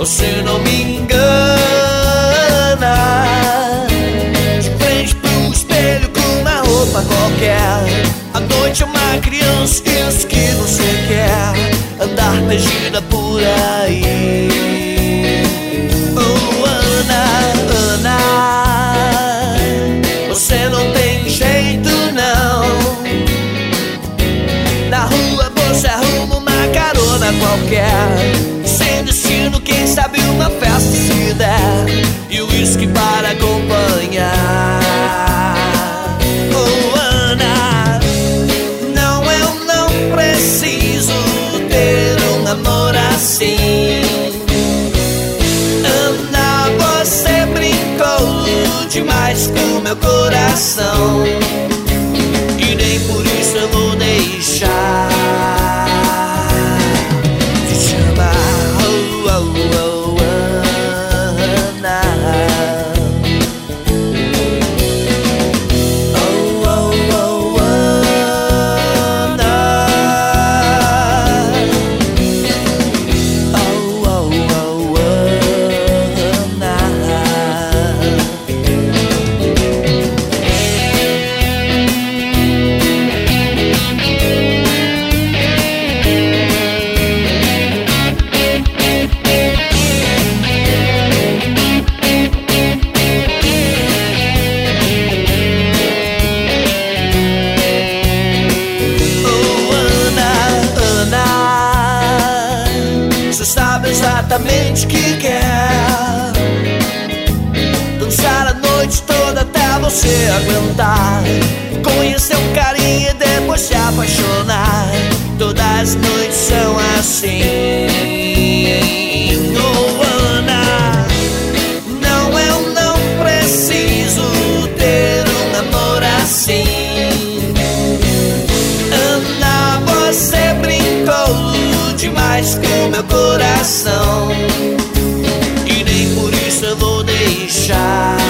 você não me engana. De frente pro espelho com uma roupa qualquer, a noite é uma criança, isso que você quer, andar perdida por aí. Oh, Ana, Ana, você não tem jeito não. Na rua você arruma uma carona qualquer, sem destino, quem sabe uma festa se der, e o uísque para acompanhar. Oh, Ana, não, eu não preciso ter um amor assim. Ana, você brincou demais com meu coração, e nem por isso eu vou deixar de te amar. Oh, oh, oh, Ana. Oh, oh, oh, Ana. Oh, oh, oh, Ana. Você sabe exatamente o que quer, dançar a noite toda até você aguentar, conhecer um carinha e depois se apaixonar. Todas as noites são assim. Oh, Ana, não, eu não preciso ter um amor assim. Ana, você brincou demais com meu coração, e nem por isso eu vou deixar